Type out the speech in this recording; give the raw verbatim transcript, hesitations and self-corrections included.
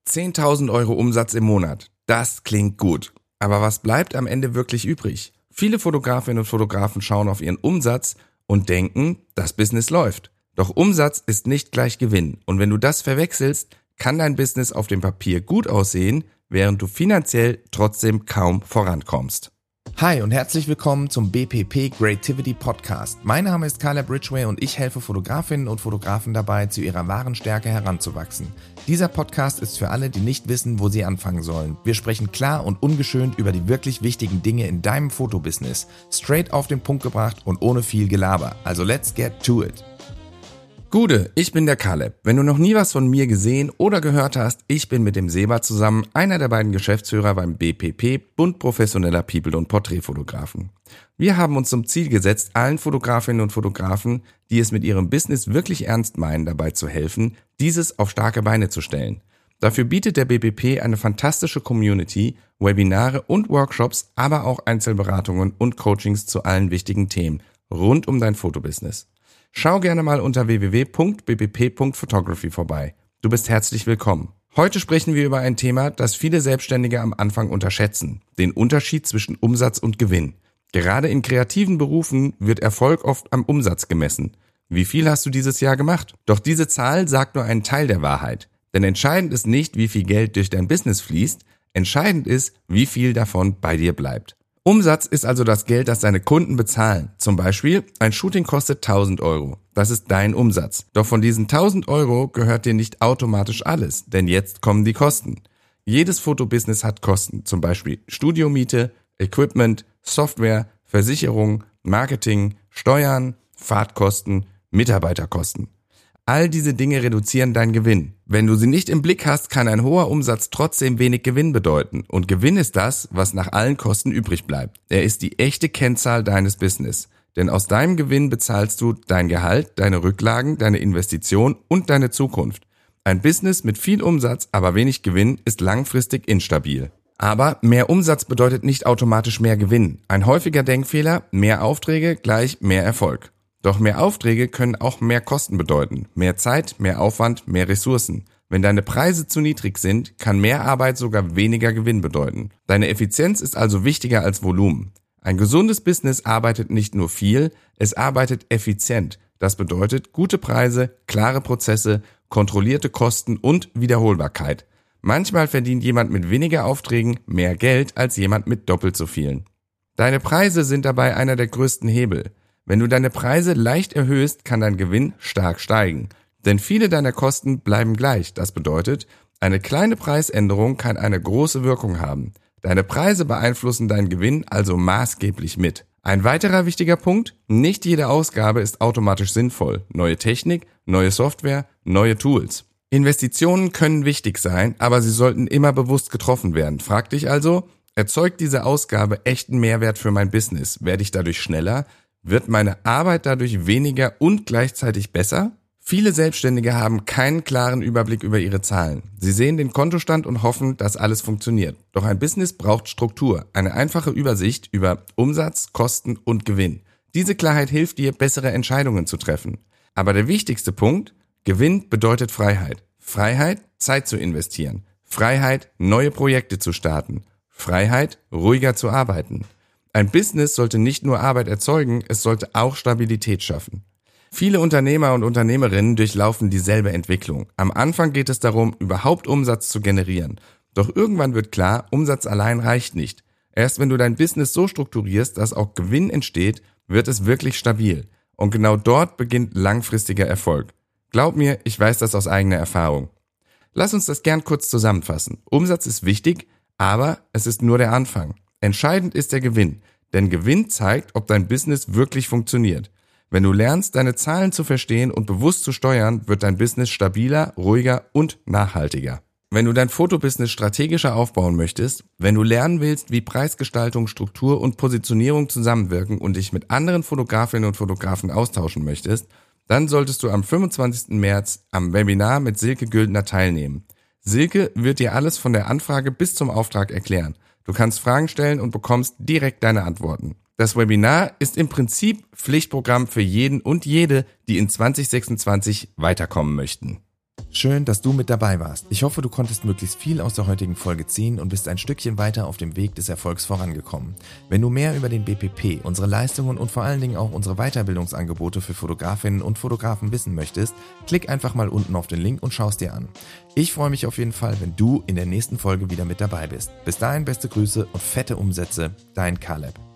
zehntausend Euro Umsatz im Monat. Das klingt gut. Aber was bleibt am Ende wirklich übrig? Viele Fotografinnen und Fotografen schauen auf ihren Umsatz und denken, das Business läuft. Doch Umsatz ist nicht gleich Gewinn. Und wenn du das verwechselst, kann dein Business auf dem Papier gut aussehen, während du finanziell trotzdem kaum vorankommst. Hi und herzlich willkommen zum B P P Creativity Podcast. Mein Name ist Caleb Ridgway und ich helfe Fotografinnen und Fotografen dabei, zu ihrer wahren Stärke heranzuwachsen. Dieser Podcast ist für alle, die nicht wissen, wo sie anfangen sollen. Wir sprechen klar und ungeschönt über die wirklich wichtigen Dinge in deinem Fotobusiness. Straight auf den Punkt gebracht und ohne viel Gelaber. Also let's get to it. Gude, ich bin der Caleb. Wenn du noch nie was von mir gesehen oder gehört hast, ich bin mit dem Seba zusammen einer der beiden Geschäftsführer beim B P P, Bund professioneller People- und Porträtfotografen. Wir haben uns zum Ziel gesetzt, allen Fotografinnen und Fotografen, die es mit ihrem Business wirklich ernst meinen, dabei zu helfen, dieses auf starke Beine zu stellen. Dafür bietet der B P P eine fantastische Community, Webinare und Workshops, aber auch Einzelberatungen und Coachings zu allen wichtigen Themen rund um dein Fotobusiness. Schau gerne mal unter w w w punkt b p p punkt photography vorbei. Du bist herzlich willkommen. Heute sprechen wir über ein Thema, das viele Selbstständige am Anfang unterschätzen: den Unterschied zwischen Umsatz und Gewinn. Gerade in kreativen Berufen wird Erfolg oft am Umsatz gemessen. Wie viel hast du dieses Jahr gemacht? Doch diese Zahl sagt nur einen Teil der Wahrheit. Denn entscheidend ist nicht, wie viel Geld durch dein Business fließt, entscheidend ist, wie viel davon bei dir bleibt. Umsatz ist also das Geld, das deine Kunden bezahlen. Zum Beispiel, ein Shooting kostet tausend Euro. Das ist dein Umsatz. Doch von diesen tausend Euro gehört dir nicht automatisch alles, denn jetzt kommen die Kosten. Jedes Fotobusiness hat Kosten, zum Beispiel Studiomiete, Equipment, Software, Versicherung, Marketing, Steuern, Fahrtkosten, Mitarbeiterkosten. All diese Dinge reduzieren deinen Gewinn. Wenn du sie nicht im Blick hast, kann ein hoher Umsatz trotzdem wenig Gewinn bedeuten. Und Gewinn ist das, was nach allen Kosten übrig bleibt. Er ist die echte Kennzahl deines Business. Denn aus deinem Gewinn bezahlst du dein Gehalt, deine Rücklagen, deine Investition und deine Zukunft. Ein Business mit viel Umsatz, aber wenig Gewinn ist langfristig instabil. Aber mehr Umsatz bedeutet nicht automatisch mehr Gewinn. Ein häufiger Denkfehler: mehr Aufträge gleich mehr Erfolg. Doch mehr Aufträge können auch mehr Kosten bedeuten. Mehr Zeit, mehr Aufwand, mehr Ressourcen. Wenn deine Preise zu niedrig sind, kann mehr Arbeit sogar weniger Gewinn bedeuten. Deine Effizienz ist also wichtiger als Volumen. Ein gesundes Business arbeitet nicht nur viel, es arbeitet effizient. Das bedeutet gute Preise, klare Prozesse, kontrollierte Kosten und Wiederholbarkeit. Manchmal verdient jemand mit weniger Aufträgen mehr Geld als jemand mit doppelt so vielen. Deine Preise sind dabei einer der größten Hebel. Wenn du deine Preise leicht erhöhst, kann dein Gewinn stark steigen. Denn viele deiner Kosten bleiben gleich. Das bedeutet, eine kleine Preisänderung kann eine große Wirkung haben. Deine Preise beeinflussen deinen Gewinn also maßgeblich mit. Ein weiterer wichtiger Punkt: nicht jede Ausgabe ist automatisch sinnvoll. Neue Technik, neue Software, neue Tools. Investitionen können wichtig sein, aber sie sollten immer bewusst getroffen werden. Frag dich also: erzeugt diese Ausgabe echten Mehrwert für mein Business? Werde ich dadurch schneller? Wird meine Arbeit dadurch weniger und gleichzeitig besser? Viele Selbstständige haben keinen klaren Überblick über ihre Zahlen. Sie sehen den Kontostand und hoffen, dass alles funktioniert. Doch ein Business braucht Struktur, eine einfache Übersicht über Umsatz, Kosten und Gewinn. Diese Klarheit hilft dir, bessere Entscheidungen zu treffen. Aber der wichtigste Punkt: Gewinn bedeutet Freiheit. Freiheit, Zeit zu investieren. Freiheit, neue Projekte zu starten. Freiheit, ruhiger zu arbeiten. Ein Business sollte nicht nur Arbeit erzeugen, es sollte auch Stabilität schaffen. Viele Unternehmer und Unternehmerinnen durchlaufen dieselbe Entwicklung. Am Anfang geht es darum, überhaupt Umsatz zu generieren. Doch irgendwann wird klar, Umsatz allein reicht nicht. Erst wenn du dein Business so strukturierst, dass auch Gewinn entsteht, wird es wirklich stabil. Und genau dort beginnt langfristiger Erfolg. Glaub mir, ich weiß das aus eigener Erfahrung. Lass uns das gern kurz zusammenfassen. Umsatz ist wichtig, aber es ist nur der Anfang. Entscheidend ist der Gewinn, denn Gewinn zeigt, ob dein Business wirklich funktioniert. Wenn du lernst, deine Zahlen zu verstehen und bewusst zu steuern, wird dein Business stabiler, ruhiger und nachhaltiger. Wenn du dein Fotobusiness strategischer aufbauen möchtest, wenn du lernen willst, wie Preisgestaltung, Struktur und Positionierung zusammenwirken und dich mit anderen Fotografinnen und Fotografen austauschen möchtest, dann solltest du am fünfundzwanzigsten März am Webinar mit Silke Güldner teilnehmen. Silke wird dir alles von der Anfrage bis zum Auftrag erklären. Du kannst Fragen stellen und bekommst direkt deine Antworten. Das Webinar ist im Prinzip Pflichtprogramm für jeden und jede, die in zwanzig sechsundzwanzig weiterkommen möchten. Schön, dass du mit dabei warst. Ich hoffe, du konntest möglichst viel aus der heutigen Folge ziehen und bist ein Stückchen weiter auf dem Weg des Erfolgs vorangekommen. Wenn du mehr über den B P P, unsere Leistungen und vor allen Dingen auch unsere Weiterbildungsangebote für Fotografinnen und Fotografen wissen möchtest, klick einfach mal unten auf den Link und schau es dir an. Ich freue mich auf jeden Fall, wenn du in der nächsten Folge wieder mit dabei bist. Bis dahin beste Grüße und fette Umsätze, dein Caleb.